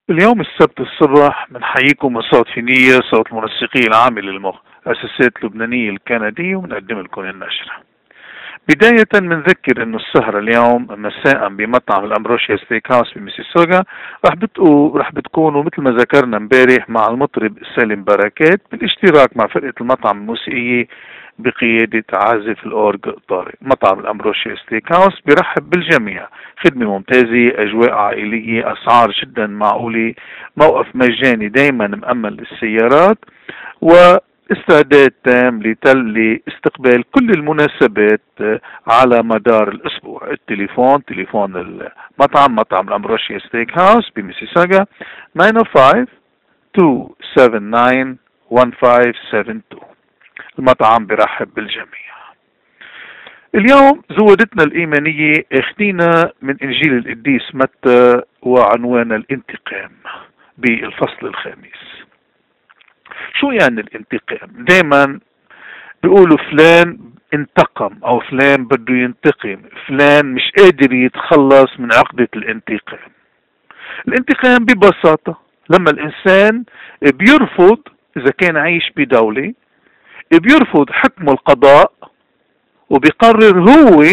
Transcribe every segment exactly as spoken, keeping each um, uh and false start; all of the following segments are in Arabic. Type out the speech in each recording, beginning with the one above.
اليوم السبت الصبح بنحييكم من صوت في نية، صوت المنسقية العامة للمؤسسات اللبنانية الكندية، وبنقدم لكم النشرة. بداية بنذكر انه السهرة اليوم مساء بمطعم الامبروشيا ستيك هاوس بميسيسوغا رح بتقو رح بتكونوا مثل ما ذكرنا امبارح مع المطرب سالم بركات بالاشتراك مع فرقة المطعم الموسيقية بقيادة عازف الأورج طارق. مطعم الأمبروشيا ستيك هاوس بيرحب بالجميع، خدمة ممتازة، أجواء عائلية، أسعار جدا معقولة، موقف مجاني دايما مأمن للسيارات، واستعداد تام لتل لاستقبال كل المناسبات على مدار الأسبوع. التليفون تليفون المطعم مطعم الأمبروشيا ستيك هاوس بميسيساغا تسعة صفر خمسة اثنين سبعة تسعة واحد خمسة سبعة اتنين. المطعم برحب بالجميع. اليوم زودتنا الإيمانية اخدينا من إنجيل القديس متى وعنوان الانتقام بالفصل الخامس. شو يعني الانتقام؟ دايما بيقولوا فلان انتقم أو فلان بده ينتقم، فلان مش قادر يتخلص من عقدة الانتقام. الانتقام ببساطة لما الإنسان بيرفض، إذا كان عايش بدولة، بيرفض حكم القضاء وبيقرر هو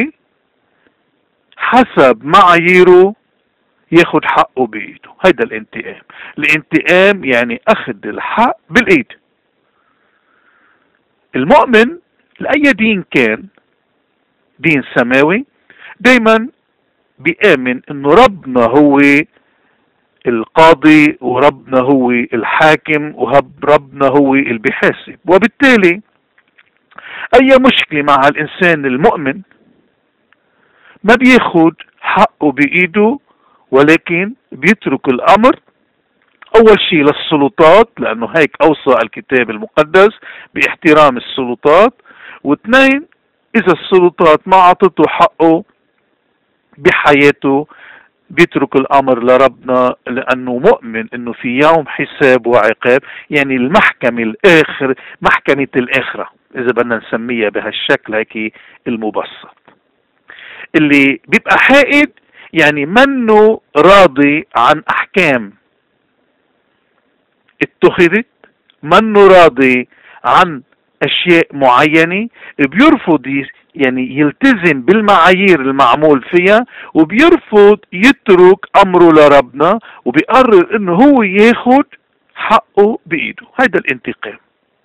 حسب معاييره ياخد حقه بايده. هيدا الانتقام. الانتقام يعني اخذ الحق بالايد. المؤمن لأي دين كان، دين سماوي، دايما بيآمن انه ربنا هو القاضي وربنا هو الحاكم وربنا هو اللي بيحاسب، وبالتالي اي مشكلة مع الانسان المؤمن ما بياخد حقه بايده، ولكن بيترك الامر اول شيء للسلطات، لانه هيك اوصى الكتاب المقدس باحترام السلطات. واثنين، اذا السلطات ما عطته حقه بحياته بيترك الامر لربنا، لانه مؤمن انه في يوم حساب وعقاب، يعني المحكمة الاخر، محكمة الاخرة اذا بدنا نسميها بهالشكل هيك المبسط. اللي بيبقى حائد يعني منه راضي عن احكام اتخذت، منه راضي عن اشياء معينة، بيرفض يعني يلتزم بالمعايير المعمول فيها، وبيرفض يترك امره لربنا، وبيقرر انه هو ياخد حقه بايده. هذا الانتقام.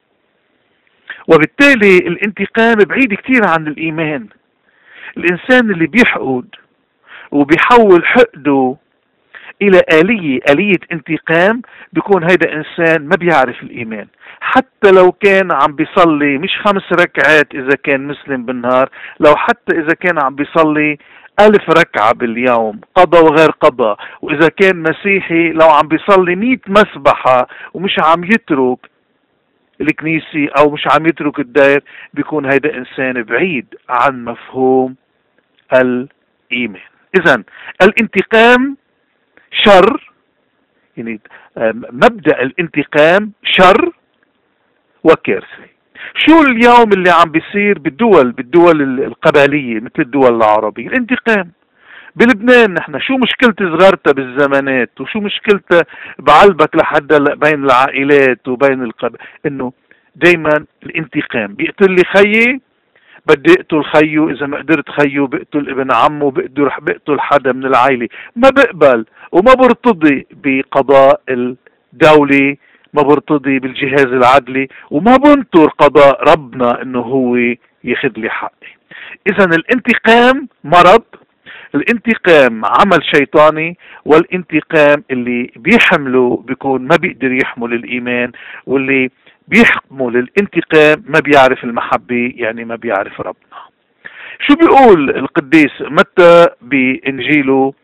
وبالتالي الانتقام بعيد كتير عن الايمان. الانسان اللي بيحقد وبيحول حقده الى آلية آلية انتقام، بيكون هيدا انسان ما بيعرف الايمان. حتى لو كان عم بيصلي مش خمس ركعات اذا كان مسلم بالنهار، لو حتى اذا كان عم بيصلي الف ركعة باليوم قضى وغير قضى، واذا كان مسيحي لو عم بيصلي مئة مسبحة ومش عم يترك الكنيسي او مش عم يترك الدير، بيكون هيدا انسان بعيد عن مفهوم الايمان. اذا الانتقام شر، يعني مبدأ الانتقام شر وكارثة. شو اليوم اللي عم بيصير بالدول بالدول القبلية مثل الدول العربية؟ الانتقام. بلبنان نحن شو مشكلة صغارتها بالزمانات، وشو مشكلتها بعلبك لحد بين العائلات وبين القبل، انه دايما الانتقام. بيقتل لي خيي بدي اقتل خيو، اذا ما قدرت خيو بقتل ابن عمه، بقدر بقتل حدا من العائلة. ما بقبل وما برتضي بقضاء الدولة، ما برتضي بالجهاز العدلي، وما بنطر قضاء ربنا انه هو ياخذ لي حقي. اذا الانتقام مرض، الانتقام عمل شيطاني، والانتقام اللي بيحمله بيكون ما بيقدر يحمل الايمان، واللي بيحمل الانتقام ما بيعرف المحبة، يعني ما بيعرف ربنا. شو بيقول القديس متى بإنجيله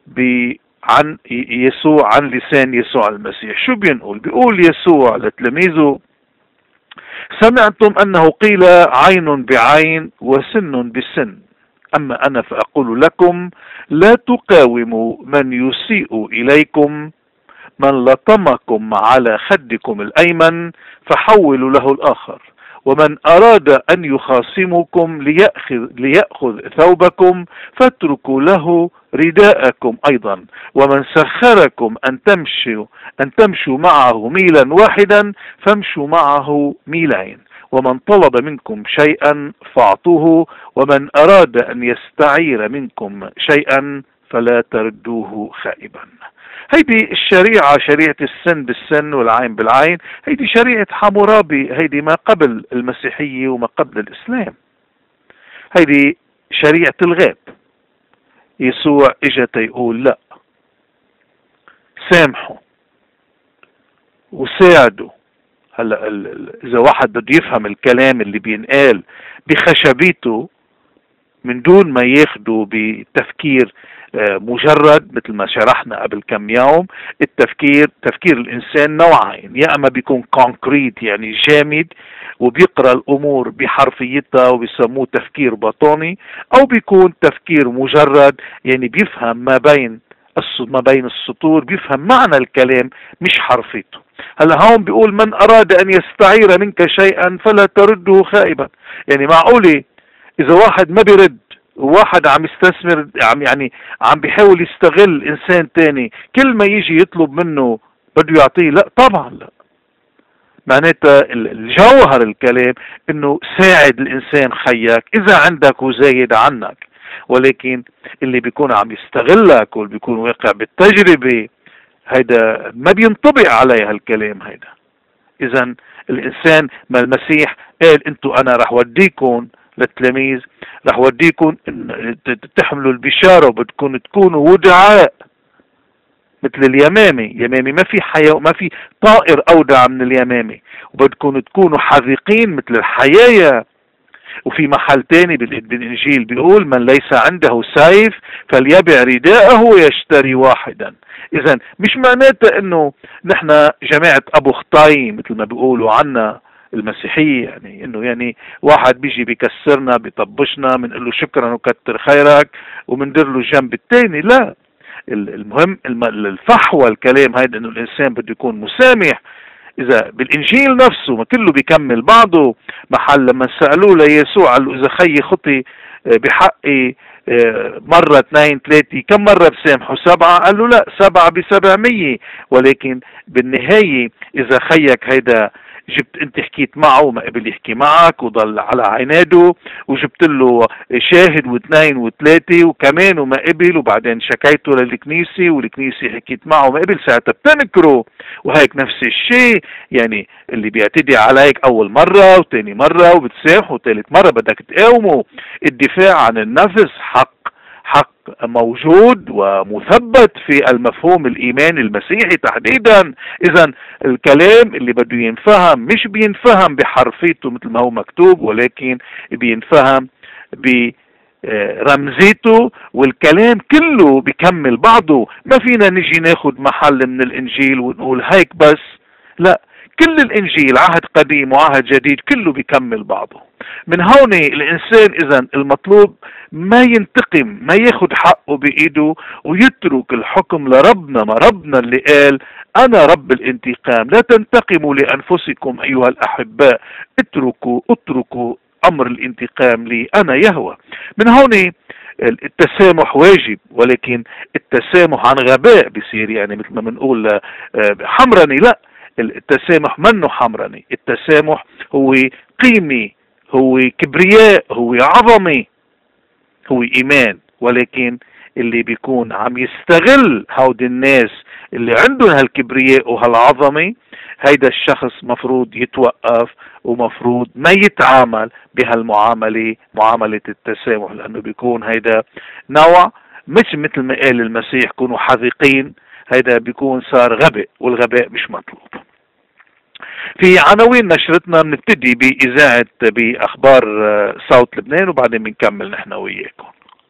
عن يسوع، عن لسان يسوع المسيح؟ شو بينقول؟ بيقول يسوع لتلاميذه: سمعتم أنه قيل عين بعين وسن بسن، أما أنا فأقول لكم لا تقاوموا من يسيء إليكم، من لطمكم على خدكم الأيمن فحولوا له الآخر، ومن أراد أن يخاصمكم ليأخذ, ليأخذ ثوبكم فاتركوا له رداءكم أيضا، ومن سخركم أن تمشوا أن تمشوا معه ميلا واحدا فامشوا معه ميلين، ومن طلب منكم شيئا فاعطوه، ومن أراد أن يستعير منكم شيئا فلا تردوه خائبا. هيدي الشريعة، شريعة السن بالسن والعين بالعين، هيدي شريعة حمورابي، هيدي ما قبل المسيحية وما قبل الإسلام. هيدي شريعة الغيب. يسوع اجى يقول لا، سامحوا وساعدوا. هلا اذا واحد بده يفهم الكلام اللي بينقال بخشبيته من دون ما ياخده بتفكير مجرد، مثل ما شرحنا قبل كم يوم، التفكير تفكير الانسان نوعين، يا اما بيكون كونكريت يعني جامد وبيقرا الامور بحرفيتها وبيسموه تفكير باطوني، او بيكون تفكير مجرد يعني بيفهم ما بين ما بين السطور، بيفهم معنى الكلام مش حرفيته. هلا هون بيقول من اراد ان يستعير منك شيئا فلا ترده خائبا. يعني معقولة اذا واحد ما بيرد وواحد عم يستثمر، عم يعني عم بيحاول يستغل انسان تاني، كل ما يجي يطلب منه بده يعطيه؟ لا طبعا لا. معناتها الجوهر الكلام انه ساعد الانسان خيك اذا عندك وزايد عنك، ولكن اللي بيكون عم يستغلك واللي بيكون واقع بالتجربة هيدا ما بينطبق عليه هالكلام هيدا. اذا الانسان ما المسيح قال انتو انا رح وديكم للتلاميذ، رح وديكم تحملوا البشارة وبدكم تكونوا ودعاء مثل اليمامي. يمامي ما في حياة، ما في طائر أودع من اليمامي، وبدكم تكونوا حذقين مثل الحياة. وفي محل تاني بالإنجيل بيقول من ليس عنده سيف فليبع رداءه ويشتري واحدا. إذا مش معناته إنه نحن جماعة أبو خطاي مثل ما بيقولوا عنا المسيحية، يعني إنه يعني واحد بيجي بيكسرنا بيطبشنا بنقول له شكرا وكتر خيرك ومندير له الجنب التاني. لا، المهم الفحوى الكلام هيدا انه الانسان بده يكون مسامح. اذا بالانجيل نفسه ما كله بيكمل بعضه. محل لما سألوه ليسوع قال له اذا خيي خطي بحقي مرة اثنين ثلاثة كم مرة بسامحه؟ سبعة. قال له لا، سبعة بسبعمية. ولكن بالنهاية اذا خيك هيدا جبت انت حكيت معه وما قبل يحكي معك وضل على عناده، وجبت له شاهد واثنين وثلاثة وكمان وما قبل، وبعدين شكيته للكنيسة والكنيسة حكيت معه وما قبل، ساعتها بتنكره. وهيك نفس الشيء، يعني اللي بيعتدي عليك اول مرة وثاني مرة وبتسامحه وثالث مرة بدك تقاومه. الدفاع عن النفس حق حق موجود ومثبت في المفهوم الإيماني المسيحي تحديدا. إذا الكلام اللي بده ينفهم مش بينفهم بحرفيته مثل ما هو مكتوب، ولكن بينفهم برمزيته، والكلام كله بيكمل بعضه. ما فينا نجي ناخد محل من الإنجيل ونقول هيك بس، لا، كل الإنجيل عهد قديم وعهد جديد كله بيكمل بعضه. من هون الإنسان إذن المطلوب ما ينتقم، ما ياخد حقه بإيده ويترك الحكم لربنا. ما ربنا اللي قال أنا رب الانتقام، لا تنتقموا لأنفسكم أيها الأحباء، اتركوا اتركوا أمر الانتقام لي أنا يهوى. من هون التسامح واجب، ولكن التسامح عن غباء بصير يعني مثل ما بنقول حمرني. لا، التسامح منه حمرني. التسامح هو قيمة، هو كبرياء، هو عظمة، هو إيمان. ولكن اللي بيكون عم يستغل هود الناس اللي عندهم هالكبرياء وهالعظمة، هيدا الشخص مفروض يتوقف ومفروض ما يتعامل بهالمعاملة، معاملة التسامح، لأنه بيكون هيدا نوع مش مثل ما قال المسيح كونوا حذقين، هيدا بيكون صار غباء، والغباء مش مطلوب. في عناوين نشرتنا بنبتدي بإذاعة بأخبار صوت لبنان وبعدين بنكمل نحن وياكم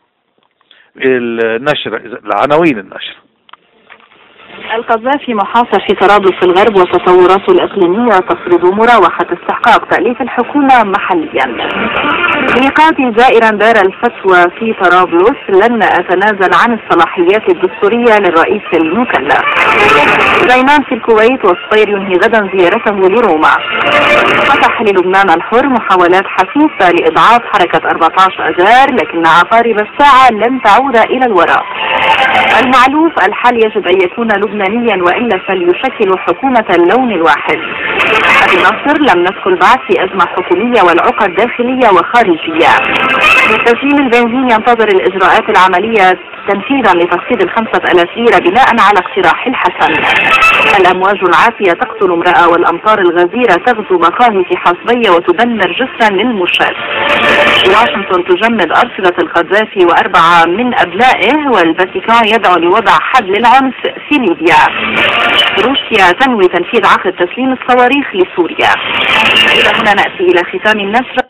النشرة. العناوين النشرة: القذافي محاصر في طرابلس الغرب وتطوراته الإقليمية تفرض مراوحة استحقاق تأليف الحكومة محليا. ميقاتي زائرا دار الفتوى في طرابلس، لن أتنازل عن الصلاحيات الدستورية للرئيس المكلف. سليمان في الكويت، والصير ينهي غدا زيارته لروما. فتح للبنان الحر محاولات حثيثة لإضعاف حركة أربعة عشر أذار، لكن عقارب الساعة لن تعود إلى الوراء. المعلوف: الحل يجب أن يكون لبنانيا وإلا فليشكل حكومة اللون الواحد. أبي نصر: لم ندخل بعد في أزمة حكومية والعقد داخلية وخارجية. تسليم البنزين ينتظر الإجراءات العملية تنفيذا لتخفيض الخمسة آلاف ليرة بناء على اقتراح الحسن. الأمواج العاتية تقتل امرأة، والأمطار الغزيرة تغزو مقاهي في حصبية وتدمر جسرا للمشاة. واشنطن تجمد أرصدة القذافي وأربعة من أبنائه، والفاتيكان يدعو لوضع حد للعنف في ليبيا. روسيا تنوي تنفيذ عقد تسليم الصواريخ لسوريا. إلى هنا نأتي إلى ختام النشرة.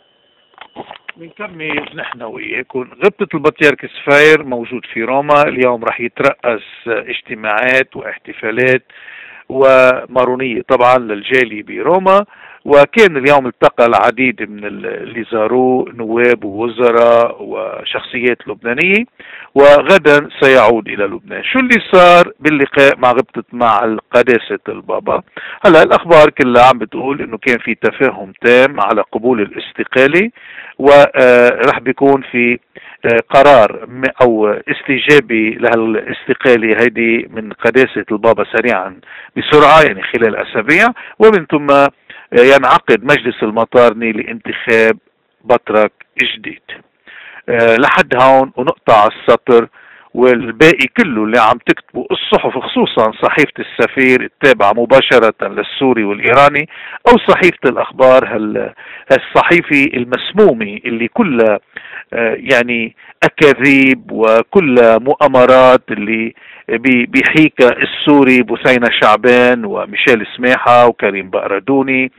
بنكمل نحن وياكم. غبطة البطريرك سفاير موجود في روما اليوم، راح يترأس اجتماعات واحتفالات ومارونية طبعا للجالي بروما، وكان اليوم التقى العديد من اللي زاروه نواب ووزراء وشخصيات لبنانية، وغدا سيعود إلى لبنان. شو اللي صار باللقاء مع غبطة مع قداسة البابا؟ هلا الأخبار كلها عم بتقول إنه كان في تفاهم تام على قبول الاستقالة، وراح بيكون في قرار او استجابي لهالاستقالة هيدي من قداسة البابا سريعا بسرعة، يعني خلال اسابيع، ومن ثم ينعقد مجلس المطارني لانتخاب بطرك جديد. لحد هون ونقطع السطر، والباقي كله اللي عم تكتبه الصحف، خصوصا صحيفة السفير التابعة مباشرة للسوري والإيراني، أو صحيفة الأخبار هالصحيفة المسمومة اللي كلها يعني أكاذيب وكلها مؤامرات اللي بيحيكها السوري بثينة شعبان وميشيل سماحة وكريم بقردوني،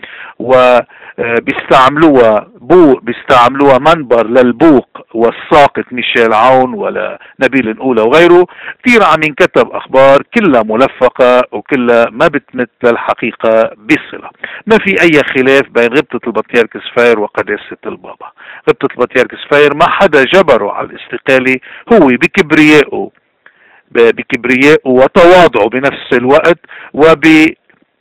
وبيستعملوها بو بيستعملوها منبر للبوق والساقط ميشيل عون ولا نبيل نقولة وغيره. كثير عم ينكتب أخبار كلها ملفقة وكلها ما بتمت للحقيقة بصلة. ما في أي خلاف بين غبطة البطريرك سفاير وقداسة البابا. غبطة البطريرك سفاير ما حدا جبره على الاستقالة، هو بكبريائه بكبريائه وتواضعه بنفس الوقت، وبمعرفته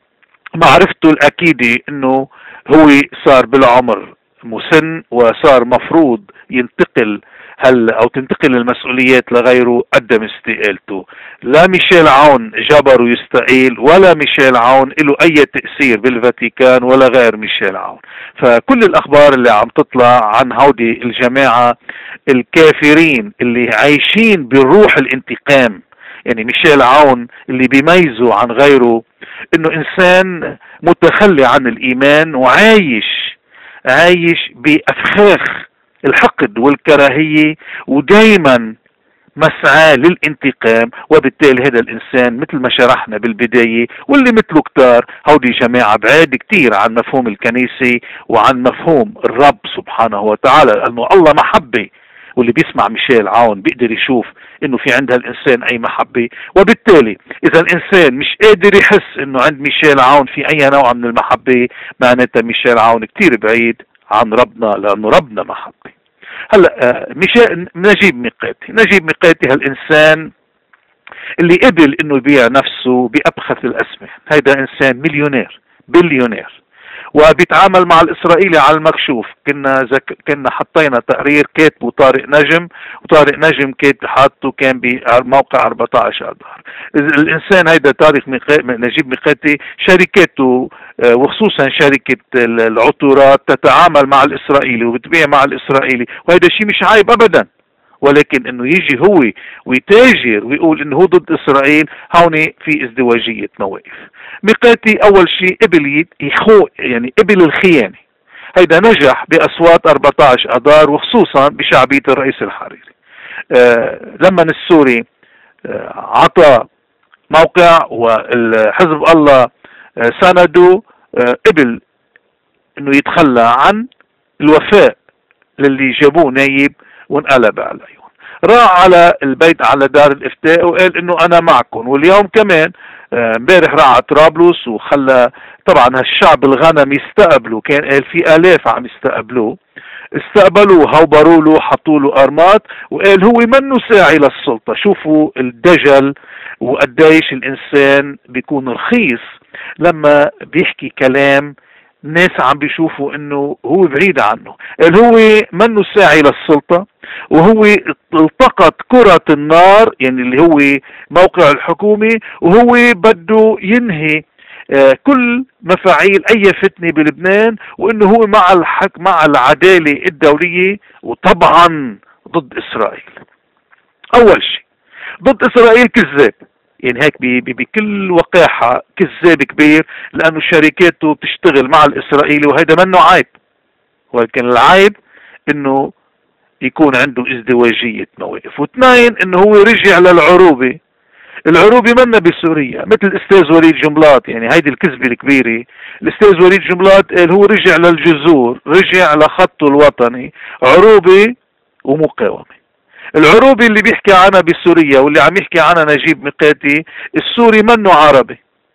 الأكيدة انه هو صار بالعمر مسن وصار مفروض ينتقل هل او تنتقل المسؤوليات لغيره، قدم استقالته. لا ميشيل عون جبره يستقيل، ولا ميشيل عون له اي تأثير بالفاتيكان ولا غير ميشيل عون. فكل الاخبار اللي عم تطلع عن هودي الجماعة الكافرين اللي عايشين بالروح الانتقام، يعني ميشيل عون اللي بيميزه عن غيره انه انسان متخلي عن الايمان وعايش عايش بافخاخ الحقد والكراهية، ودايما مسعى للانتقام. وبالتالي هذا الانسان مثل ما شرحنا بالبداية واللي مثله كتار، هودي جماعة بعاد كتير عن مفهوم الكنيسة وعن مفهوم الرب سبحانه وتعالى، لانه الله محبة، واللي بيسمع ميشيل عون بيقدر يشوف انه في عند هالانسان اي محبة. وبالتالي اذا الانسان مش قادر يحس انه عند ميشيل عون في اي نوع من المحبة، معناتها ميشيل عون كتير بعيد عن ربنا، لانه ربنا محبة. هلا ميشيل نجيب ميقاتي نجيب ميقاتي هالانسان اللي قبل انه يبيع نفسه بابخس الاسماء. هيدا انسان مليونير بليونير، وبيتعامل مع الاسرائيلي على المكشوف. كنا زك... كنا حطينا تقرير كاتبه طارق نجم، وطارق نجم كاتب حاطه كان بموقع أربعة عشر اذار. الانسان هيدا طارق ميقا... نجيب ميقاتي شركاته وخصوصا شركة العطورات تتعامل مع الاسرائيلي وبتبيع مع الاسرائيلي، وهيدا شيء مش عيب ابدا. ولكن انه يجي هو ويتاجر ويقول انه هو ضد اسرائيل، هون في ازدواجية مواقف. ميقاتي اول شيء قبل يخو يعني قبل الخيانة. هيدا نجح باصوات أربعة عشر اذار وخصوصا بشعبية الرئيس الحريري. آه لما السوري آه عطى موقع والحزب الله آه سنده، آه قبل انه يتخلى عن الوفاء للي جابوه نايب وانقلب عليهم. راح على البيت على دار الافتاء وقال انه انا معكم. واليوم كمان امبارح راح على طرابلس وخلى طبعا هالشعب الغنم يستقبلوا، كان قال في الاف عم يستقبلوه. استقبلوه وهوبروا له حطوا له ارمات وقال هو منه ساعي للسلطة. شوفوا الدجل وقديش الانسان بيكون رخيص لما بيحكي كلام الناس عم بيشوفوا انه هو بعيد عنه. قال هو منه ساعي للسلطة، وهو التقط كرة النار يعني اللي هو موقع الحكومة، وهو بده ينهي آه كل مفاعيل اي فتنة بلبنان، وانه هو مع الحق مع العدالة الدولية وطبعا ضد اسرائيل. اول شيء ضد اسرائيل كذاب، يعني هيك بكل وقاحة كذاب كبير، لانه شركاته بتشتغل مع الاسرائيلي وهذا منه عيب، ولكن العيب انه يكون عنده ازدواجية مواقف. واثنين انه هو رجع للعروبة. العروبة منا بسوريا مثل الاستاذ وليد جنبلاط، يعني هيدي الكذبة الكبيرة. الاستاذ وليد جنبلاط قال هو رجع للجذور، رجع لخطه الوطني، عروبة ومقاومة. العروبة اللي بيحكي عنها بسوريا واللي عم يحكي عنها نجيب ميقاتي، السوري منه عربي.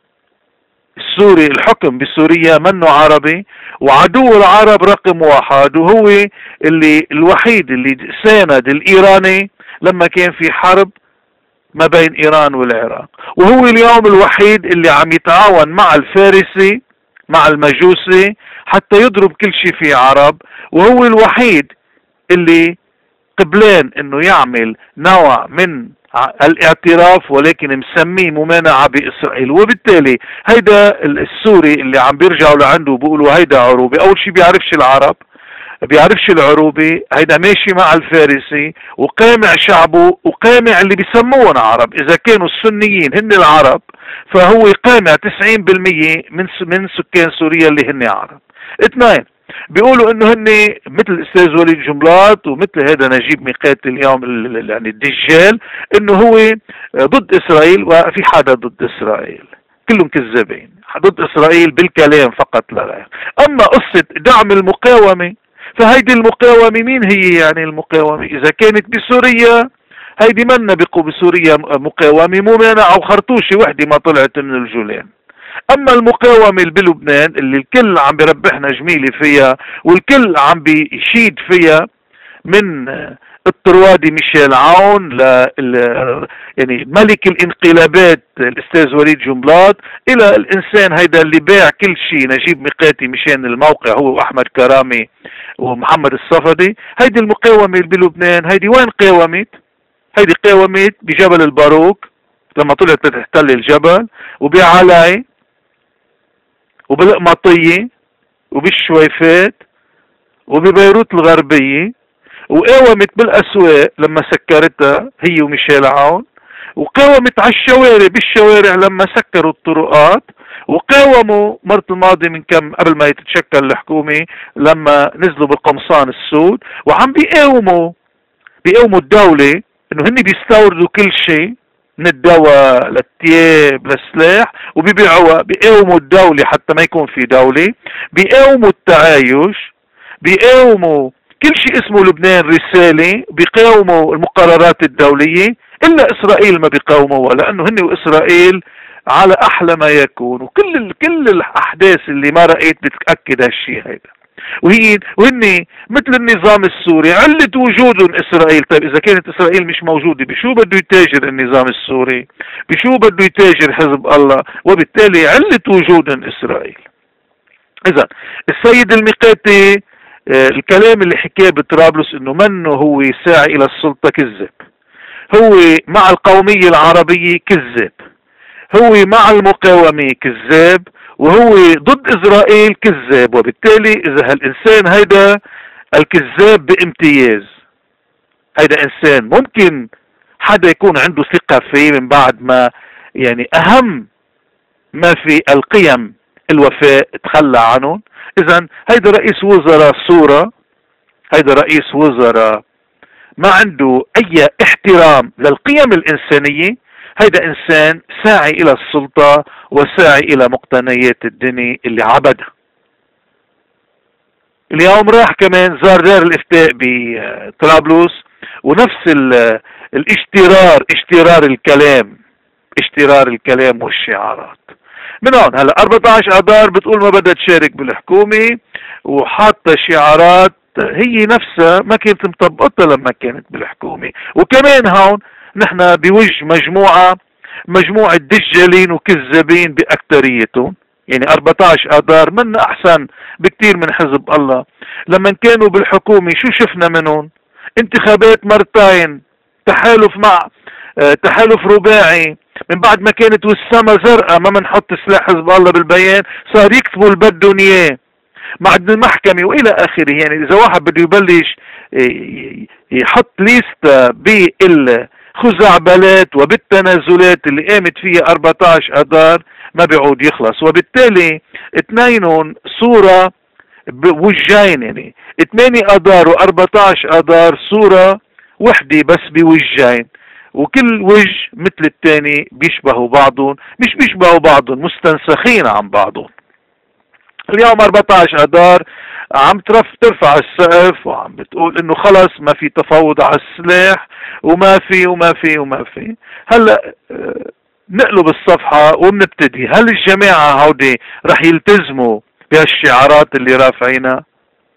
السوري الحكم بسوريا منه عربي، وعدو العرب رقم واحد، وهو اللي الوحيد اللي ساند الإيراني لما كان في حرب ما بين إيران والعراق، وهو اليوم الوحيد اللي عم يتعاون مع الفارسي مع المجوسي حتى يضرب كل شيء في عرب، وهو الوحيد اللي قبلان انه يعمل نوع من الاعتراف ولكن مسميه ممانعة بإسرائيل. وبالتالي هيدا السوري اللي عم بيرجعوا لعنده وبيقولوا هيدا عروبي، اول شيء بيعرفش العرب، بيعرفش العروبي، هيدا ماشي مع الفارسي وقامع شعبه وقامع اللي بيسموهم عرب. اذا كانوا السنيين هن العرب فهو قامع تسعين بالمية من من سكان سوريا اللي هن عرب. اثنين بيقولوا انه هن مثل الاستاذ وليد جنبلاط ومثل هذا نجيب ميقاتي اليوم يعني الدجال، انه هو ضد اسرائيل وفي حدا ضد اسرائيل، كلهم كذابين ضد اسرائيل بالكلام فقط لا غير. اما قصة دعم المقاومة فهيدي المقاومة مين هي؟ يعني المقاومة اذا كانت بسوريا هيدي منا بقوا بسوريا مقاومة ممانعة وخرطوشة وحدة ما طلعت من الجولان. اما المقاومة اللي بلبنان اللي الكل عم بيربحنا جميلة فيها والكل عم بيشيد فيها، من الطروادي ميشيل عون ل يعني ملك الانقلابات الاستاذ وليد جنبلاط الى الانسان هيدا اللي باع كل شيء نجيب ميقاتي مشان الموقع هو واحمد كرامي ومحمد الصفدي. هيدي المقاومة اللي بلبنان هيدي وين قاومت؟ هيدي قاومت بجبل الباروك لما طلعت تحتل الجبل، وبعلاي وبالقمطية وبالشويفات وببيروت الغربية، وقاومت بالأسواق لما سكرتها هي وميشيل عون، وقاومت على الشوارع بالشوارع لما سكروا الطرقات، وقاوموا مرة الماضي من كم قبل ما يتشكل الحكومة لما نزلوا بالقمصان السود، وعم بيقاوموا بيقاوموا الدولة انه هن بيستوردوا كل شيء من الدواء للثياب للسلاح وبيبيعوها. بيقاوموا الدولة حتى ما يكون في دولة، بيقاوموا التعايش، بيقاوموا كل شيء اسمه لبنان رسالة، بيقاوموا المقررات الدولية، إلا إسرائيل ما بيقاوموها لأنه هن وإسرائيل على أحلى ما يكون. وكل كل الأحداث اللي ما رأيت بتأكد هالشيء هيدا. وهي وهن مثل النظام السوري علة وجودهم إسرائيل. طيب إذا كانت إسرائيل مش موجودة بشو بده يتاجر النظام السوري؟ بشو بده يتاجر حزب الله؟ وبالتالي علة وجودهم إسرائيل. إذا السيد الميقاتي آه الكلام اللي حكاه بطرابلس إنه منه هو ساعي إلى السلطة كذب، هو مع القومية العربية كذاب، هو مع المقاومة كذاب، وهو ضد إسرائيل كذاب. وبالتالي إذا هالإنسان هيدا الكذاب بامتياز، هيدا إنسان ممكن حدا يكون عنده ثقة فيه من بعد ما يعني أهم ما في القيم الوفاء تخلى عنهم. إذا هيدا رئيس وزراء صورة، هيدا رئيس وزراء ما عنده أي احترام للقيم الإنسانية، هيدا إنسان ساعي إلى السلطة وساعي إلى مقتنيات الدنيا اللي عبدها. اليوم راح كمان زار دار الإفتاء بطرابلس، ونفس الاشترار اشترار الكلام اشترار الكلام والشعارات. من هون هلا أربعة عشر آذار بتقول ما بدها تشارك بالحكومة، وحاطة شعارات هي نفسها ما كانت مطبقتها لما كانت بالحكومة. وكمان هون نحن بوجه مجموعة مجموعة دجالين وكذابين بأكتريتهم. يعني أربعة عشر آذار من أحسن بكتير من حزب الله. لما كانوا بالحكومة شو شفنا منهم؟ انتخابات مرتين، تحالف مع اه تحالف رباعي. من بعد ما كانت والسما زرقاء ما منحط سلاح حزب الله بالبيان، صار يكتبوا اللي بدهم اياه مع المحكمة والى اخره. يعني اذا واحد بده يبلش يحط ليست بالخزعبلات وبالتنازلات اللي قامت فيها أربعة عشر آذار ما بيعود يخلص. وبالتالي اثنينهم صورة بوجهين، يعني ثمانية آذار وأربعة عشر آذار صورة وحدة بس بوجهين، وكل وجه مثل الثاني بيشبهوا بعضهم، مش بيشبهوا بعضهم، مستنسخين عن بعضهم. اليوم أربعة عشر آذار عم ترف ترفع السقف وعم بتقول انه خلص ما في تفاوض على السلاح وما في وما في وما في. هلا نقلب الصفحة وبنبتدي. هل الجماعة هودي رح يلتزموا بهالشعارات اللي رافعينها؟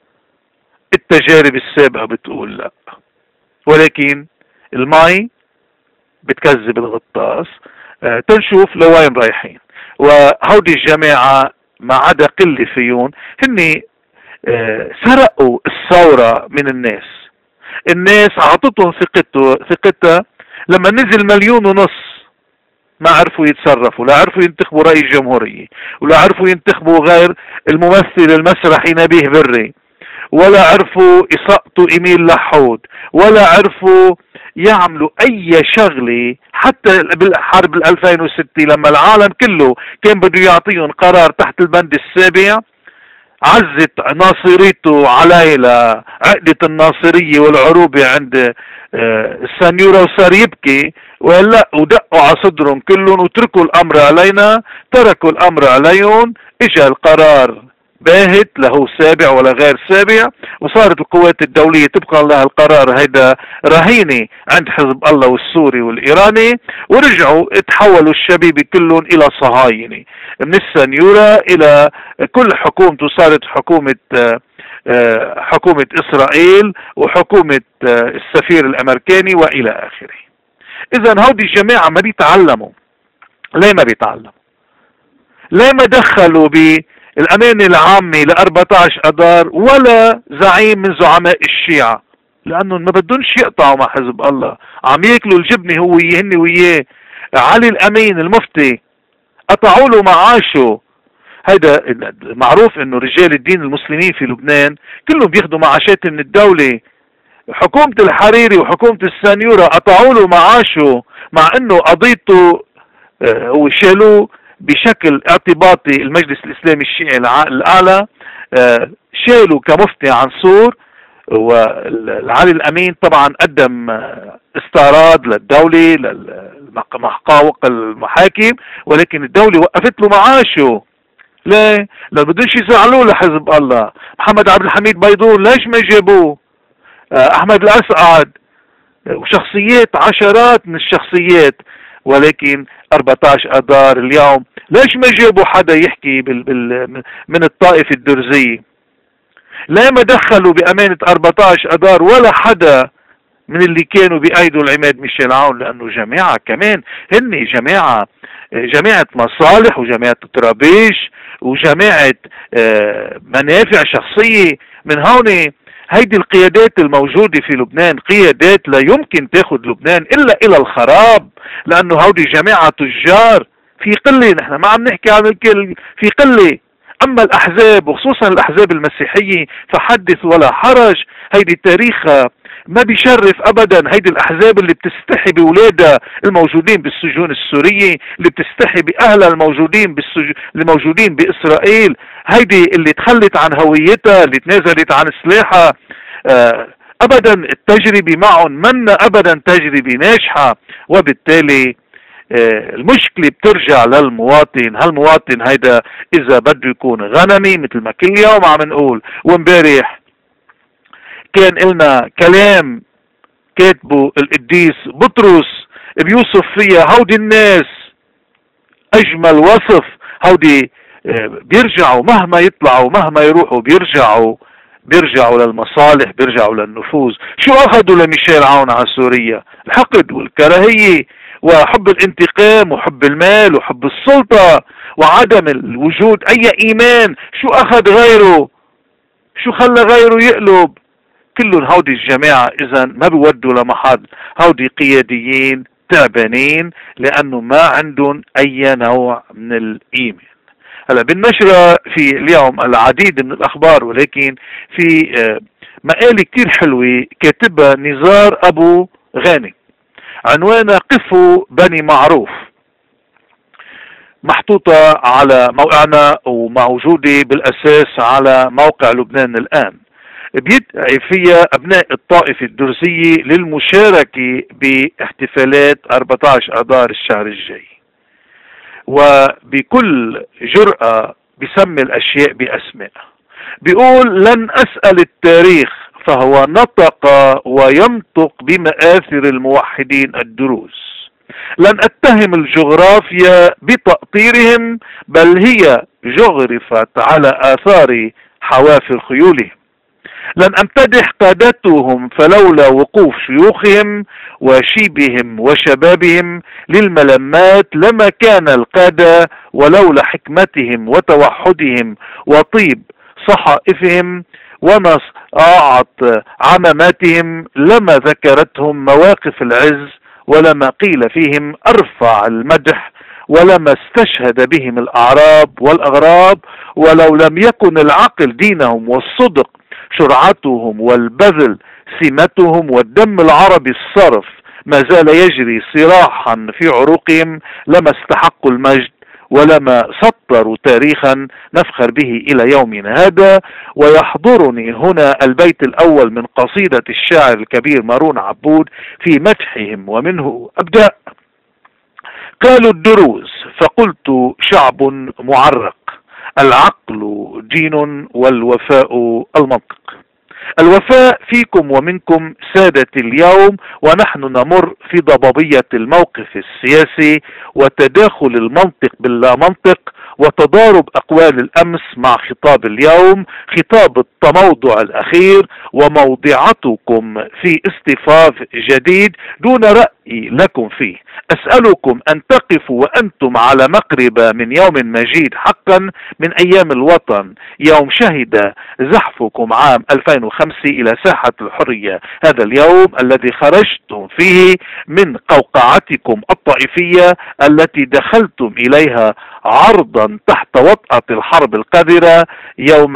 التجارب السابقة بتقول لا، ولكن المي بتكذب الغطاس. أه تنشوف لوين رايحين. وهودي الجماعة ما عدا قلة فيهم هن أه سرقوا الثورة من الناس. الناس عطتهم ثقته ثقتها لما نزل مليون ونص ما عرفوا يتصرفوا، لا عرفوا ينتخبوا رئيس جمهورية، ولا عرفوا ينتخبوا غير الممثل المسرحي نبيه بري، ولا عرفوا يسقطوا ايميل لحود، ولا عرفوا يعملوا اي شغلة. حتى بالحرب الألفين وستة لما العالم كله كان بده يعطيهم قرار تحت البند السابع، عزت ناصريته علي لعقدة الناصرية والعروبة عند السنيورة وصار يبكي وهلا ودقوا على صدرهم كلهم وتركوا الامر علينا. تركوا الامر عليهم، اجا القرار باهت له سابع ولا غير سابع، وصارت القوات الدولية تبقى لها القرار هيدا رهينة عند حزب الله والسوري والإيراني. ورجعوا تحولوا الشبيبة كلهم إلى صهاينة، من السنيورة إلى كل حكومته صارت حكومة حكومة إسرائيل وحكومة السفير الأمريكاني وإلى آخره. إذا هودي الجماعة ما بيتعلموا. ليه ما بيتعلموا؟ ليه ما دخلوا بالأمانة العامة ل أربعة عشر آذار ولا زعيم من زعماء الشيعة؟ لأنهم ما بدونش يقطعوا مع حزب الله، عم ياكلوا الجبنة هو هن وياه. علي الأمين المفتي قطعوا له معاشه. هيدا معروف انه رجال الدين المسلمين في لبنان كلهم بياخدوا معاشات من الدولة. حكومة الحريري وحكومة السنيورة قطعوا له معاشه مع انه قضيته هو شالوه بشكل اعتباطي. المجلس الاسلامي الشيعي الاعلى شالوا كمفتي عنصور، والعلي الامين طبعا قدم استعراض للدولة لمحقاوق المحاكم، ولكن الدولة وقفت له معاشه. ليه؟ لو بدوش يزعلوه لحزب الله. محمد عبد الحميد بيضون ليش ما جابوه؟ احمد الاسعد وشخصيات، عشرات من الشخصيات. ولكن أربعة عشر آذار اليوم ليش ما جابوا حدا يحكي بال بال من الطائفة الدرزية؟ ليه ما دخلوا بأمانة أربعة عشر آذار ولا حدا من اللي كانوا بأيدوا العماد ميشيل عون؟ لأنه جماعة كمان هن جماعة جماعة مصالح وجماعة طرابيش وجماعة منافع شخصية. من هون هيدي القيادات الموجودة في لبنان قيادات لا يمكن تاخد لبنان إلا إلى الخراب، لأنه هودي جماعة تجار في قلة. نحن ما عم نحكي عن الكل، في قلة. أما الأحزاب وخصوصا الأحزاب المسيحية فحدث ولا حرج. هيدي تاريخها ما بيشرف ابدا. هيدي الاحزاب اللي بتستحي باولادها الموجودين بالسجون السورية، اللي بتستحي باهلها الموجودين بالسجون الموجودين باسرائيل، هيدي اللي تخلت عن هويتها، اللي تنازلت عن سلاحها. آه ابدا التجربة معهم من ابدا تجربة ناجحة. وبالتالي آه المشكلة بترجع للمواطن. هالمواطن هيدا اذا بده يكون غنمي مثل ما كل يوم عم نقول. وامبارح كان لنا كلام كاتبه القديس بطرس بيوصف فيها هودي الناس اجمل وصف. هودي بيرجعوا مهما يطلعوا مهما يروحوا بيرجعوا بيرجعوا للمصالح، بيرجعوا للنفوذ. شو اخذوا لميشيل عون على سوريا؟ الحقد والكراهية وحب الانتقام وحب المال وحب السلطة وعدم الوجود اي ايمان. شو اخذ غيره؟ شو خلى غيره يقلب؟ كلهم هودي الجماعة اذا ما بيودوا لمحل، هودي قياديين تعبانين لانه ما عندهم اي نوع من الايمان. هلا بالنشرة في اليوم العديد من الاخبار، ولكن في مقالة كتير حلوة كاتبها نزار ابو غانم عنوانها قفوا بني معروف، محطوطة على موقعنا وموجودة بالاساس على موقع لبنان الان. بيدعي فيها ابناء الطائفة الدرزية للمشاركة باحتفالات أربعة عشر اذار الشهر الجاي، وبكل جرأة بيسمي الاشياء باسمائها. بيقول لن اسأل التاريخ فهو نطق وينطق بمآثر الموحدين الدروز. لن اتهم الجغرافيا بتأطيرهم بل هي جغرفت على آثار حوافر خيولهم. لن امتدح قادتهم فلولا وقوف شيوخهم وشيبهم وشبابهم للملمات لما كان القادة، ولولا حكمتهم وتوحدهم وطيب صحائفهم ونصاعة عماماتهم لما ذكرتهم مواقف العز، ولما قيل فيهم ارفع المدح، ولما استشهد بهم الاعراب والاغراب، ولو لم يكن العقل دينهم والصدق شرعتهم والبذل سمتهم، والدم العربي الصرف ما زال يجري صراحا في عروقهم، لما استحقوا المجد ولما سطروا تاريخا نفخر به الى يومنا هذا. ويحضرني هنا البيت الاول من قصيدة الشاعر الكبير مارون عبود في مدحهم، ومنه ابدأ: قالوا الدروز فقلت شعب معرق، العقل دين والوفاء المنطق. الوفاء فيكم ومنكم سادة اليوم، ونحن نمر في ضبابية الموقف السياسي وتداخل المنطق باللا منطق وتضارب أقوال الأمس مع خطاب اليوم، خطاب التموضع الأخير، وموضعتكم في اصطفاف جديد دون رأي لكم فيه. أسألكم أن تقفوا وأنتم على مقربة من يوم مجيد حقا من أيام الوطن، يوم شهد زحفكم عام ألفين وخمسة إلى ساحة الحرية، هذا اليوم الذي خرجتم فيه من قوقعتكم الطائفية التي دخلتم إليها عرضا تحت وطأة الحرب القذرة، يوم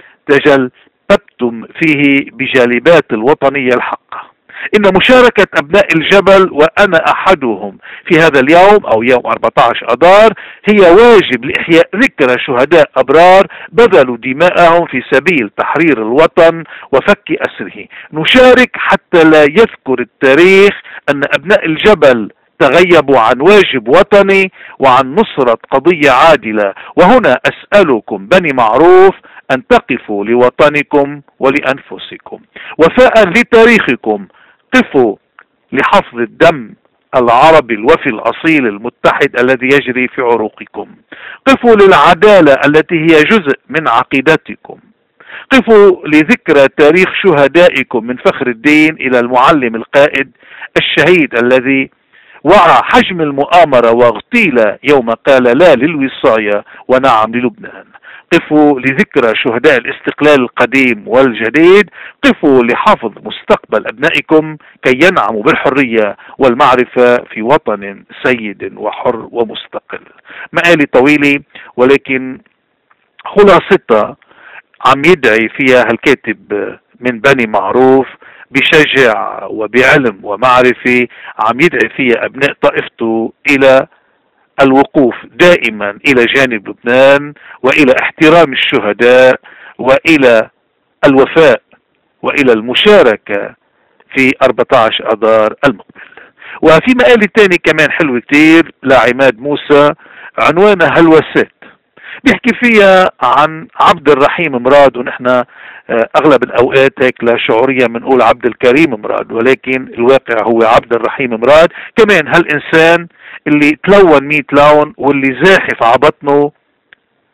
تجلبتم فيه بجالبات الوطنية الحقة. إن مشاركة أبناء الجبل وأنا أحدهم في هذا اليوم أو يوم أربعة عشر أذار هي واجب لإحياء ذكرى شهداء أبرار بذلوا دماءهم في سبيل تحرير الوطن وفك أسره. نشارك حتى لا يذكر التاريخ أن أبناء الجبل تغيبوا عن واجب وطني وعن نصرة قضية عادلة. وهنا أسألكم بني معروف أن تقفوا لوطنكم ولأنفسكم وفاء لتاريخكم، قفوا لحفظ الدم العربي الوفي الأصيل المتحد الذي يجري في عروقكم، قفوا للعدالة التي هي جزء من عقيدتكم، قفوا لذكرى تاريخ شهدائكم من فخر الدين إلى المعلم القائد الشهيد الذي وعى حجم المؤامرة واغتيل يوم قال لا للوصاية ونعم للبنان. قفوا لذكرى شهداء الاستقلال القديم والجديد، قفوا لحفظ مستقبل أبنائكم كي ينعموا بالحرية والمعرفة في وطن سيد وحر ومستقل. مقالة طويلة ولكن خلاصتها عم يدعي فيها الكاتب من بني معروف بشجع وبعلم ومعرفة، عم يدعي فيها أبناء طائفته إلى الوقوف دائما إلى جانب لبنان وإلى احترام الشهداء وإلى الوفاء وإلى المشاركة في أربعة عشر أذار المقبل. وفي مقالة تاني كمان حلوة كتير لعماد موسى عنوانها هلوسات، بيحكي فيها عن عبد الرحيم مراد، ونحن اغلب الاوقات هيك لا شعوريا بنقول عبد الكريم مراد، ولكن الواقع هو عبد الرحيم مراد. كمان هالانسان اللي تلون مية لون واللي زاحف عبطنه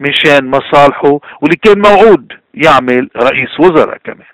من شان مصالحه واللي كان موعود يعمل رئيس وزراء كمان.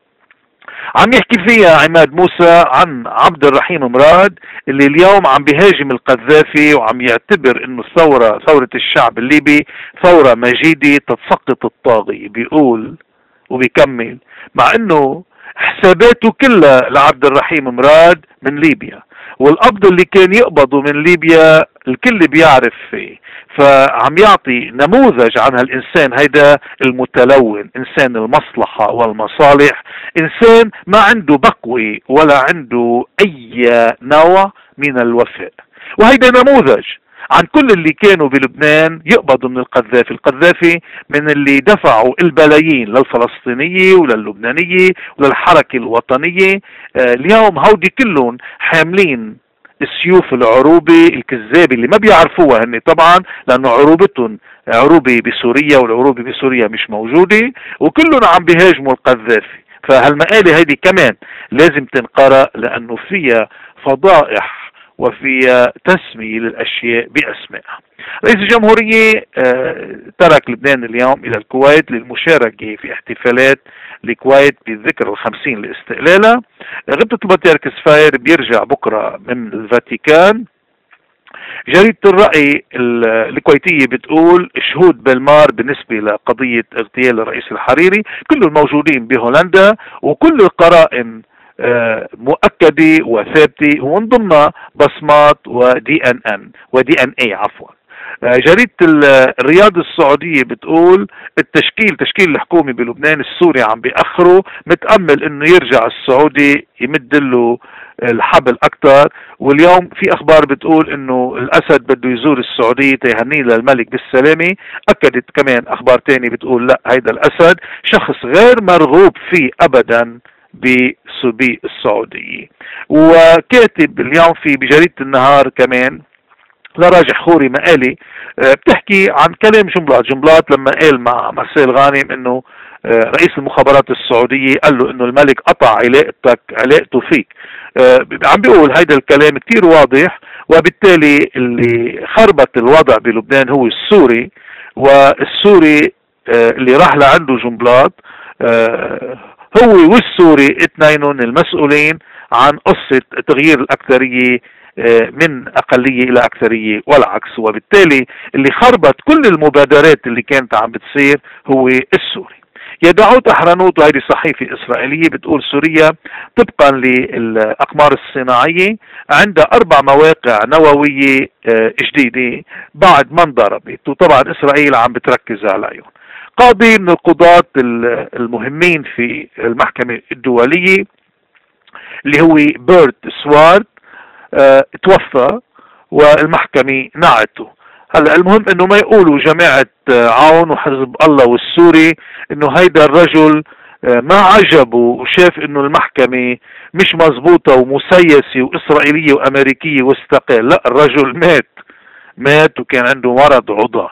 عم يحكي فيها عماد موسى عن عبد الرحيم مراد اللي اليوم عم بيهاجم القذافي وعم يعتبر انه الثورة ثورة الشعب الليبي ثورة مجيدة تتسقط الطاغية. بيقول وبيكمل مع انه حساباته كلها لعبد الرحيم مراد من ليبيا، والقبض اللي كان يقبضه من ليبيا الكل بيعرف فيه، فعم يعطي نموذج عن هالإنسان هيدا المتلون، إنسان المصلحة والمصالح، إنسان ما عنده بقوة ولا عنده أي نوع من الوفاء. وهيدا نموذج عن كل اللي كانوا بلبنان يقبضوا من القذافي. القذافي من اللي دفعوا البلايين للفلسطينية وللبنانية وللحركة الوطنية. آه اليوم هودي كلهم حاملين السيوف العروبة الكذابة اللي ما بيعرفوها هن طبعا، لأنه عروبتهم عروبة بسوريا والعروبة بسوريا مش موجودة، وكلهم عم بيهاجموا القذافي. فهالمقالة هيدي كمان لازم تنقرأ لأنه فيها فضائح وفيها تسمية للأشياء بأسمائها. رئيس الجمهورية آه ترك لبنان اليوم إلى الكويت للمشاركة في احتفالات الكويت بذكر الخمسين لاستقلالها. غبطة البطريرك سفاير بيرجع بكرة من الفاتيكان. جريدة الرأي الكويتية بتقول شهود بالمار بالنسبة لقضية اغتيال الرئيس الحريري كلهم موجودين بهولندا، وكل القرائن مؤكدة وثابتة ومن ضمنها بصمات ودي ان ان ودي ان اي عفوا. جريدة الرياض السعودية بتقول التشكيل تشكيل الحكومي بلبنان السوري عم بيأخره، متأمل انه يرجع السعودي يمد له الحبل اكثر. واليوم في اخبار بتقول انه الاسد بده يزور السعودية تيهنيه للملك بالسلامة. اكدت كمان اخبار تاني بتقول لا، هيدا الاسد شخص غير مرغوب فيه ابدا بسبي السعودية. وكاتب اليوم في بجريدة النهار كمان لراجح خوري مقالي بتحكي عن كلام جنبلاط. جنبلاط لما قال مع مرسيل غانم انه رئيس المخابرات السعودية قال له انه الملك قطع علاقتك علاقته فيك، عم بيقول هيدا الكلام كتير واضح، وبالتالي اللي خربط الوضع بلبنان هو السوري، والسوري اللي راح لعنده جنبلاط هو والسوري اثنينهم المسؤولين عن قصة تغيير الأكثرية من أقلية إلى أكثرية والعكس. وبالتالي اللي خربت كل المبادرات اللي كانت عم بتصير هو السوري. يدعوت أحرنوت، وهذه صحيفة إسرائيلية بتقول سوريا طبقا للأقمار الصناعية عندها أربع مواقع نووية جديدة بعد ما انضربت، وطبعا إسرائيل عم بتركز عليهم. قاضي من القضاة المهمين في المحكمة الدولية اللي هو بيرت سوارد اه توفى والمحكمة نعته. هلا المهم انه ما يقولوا جماعة عون وحزب الله والسوري انه هيدا الرجل ما عجبه وشاف انه المحكمة مش مزبوطة ومسيسة واسرائيلية وامريكية واستقال. لا، الرجل مات مات وكان عنده مرض عضال.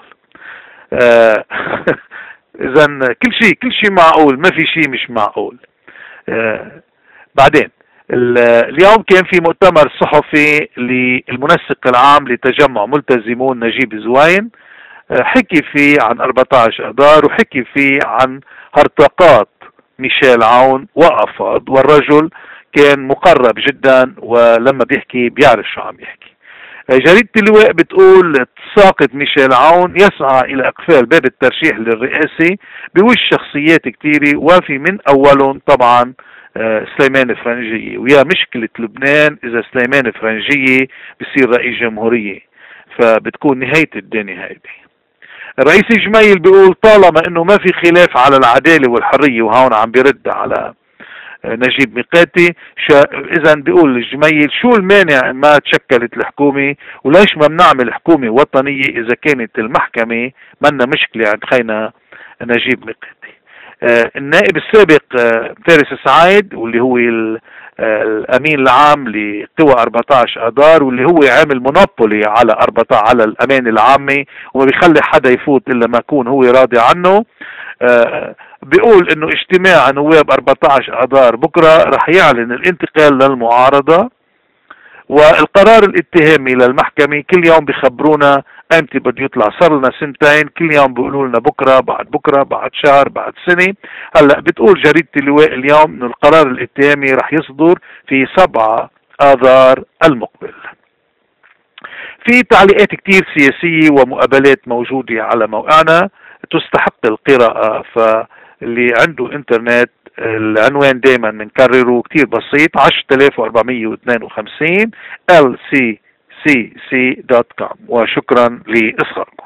اه اذا كل شيء كل شيء معقول، ما في شيء مش معقول. اه بعدين اليوم كان في مؤتمر صحفي للمنسق العام لتجمع ملتزمون نجيب زوين، حكي فيه عن أربعة عشر اذار وحكي فيه عن هرطقات ميشيل عون وأفاض، والرجل كان مقرب جدا ولما بيحكي بيعرف شو عم يحكي. جريدة اللواء بتقول ساقط ميشيل عون يسعى إلى إقفال باب الترشيح للرئاسة بوجه شخصيات كتيرة، وفي من أولهم طبعا سليمان فرنجية. ويا مشكلة لبنان إذا سليمان فرنجية بصير رئيس جمهورية، فبتكون نهاية الدنيا هيدي. الرئيس جميل بيقول طالما إنه ما في خلاف على العدالة والحرية، وهون عم بيرد على نجيب ميقاتي. اذا بيقول الجميل شو المانع ما تشكلت الحكومة، وليش ما بنعمل حكومة وطنية اذا كانت المحكمة منا مشكلة عند خينا نجيب ميقاتي. آه النائب السابق آه فارس سعيد واللي هو الامين العام لقوى أربعة عشر اذار، واللي هو عامل مونوبولي على أربعة على الامان العامة وما بيخلي حدا يفوت الا ما يكون هو راضي عنه. آه بيقول انه اجتماع نواب أربعة عشر اذار بكره رح يعلن الانتقال للمعارضة، والقرار الاتهامي للمحكمة كل يوم بخبرونا امتى بده يطلع. صار لنا سنتين كل يوم بيقولوا لنا بكره بعد بكره بعد شهر بعد سنه. هلا بتقول جريدة اللواء اليوم انه القرار الاتهامي رح يصدر في سبعة آذار المقبل. في تعليقات كتير سياسية ومقابلات موجودة على موقعنا تستحق القراءة، فاللي عنده انترنت العنوان دائما بنكرره كتير بسيط عشرة آلاف وأربعمية واثنين وخمسين إل سي سي سي دوت كوم. وشكرا لإصغائكم.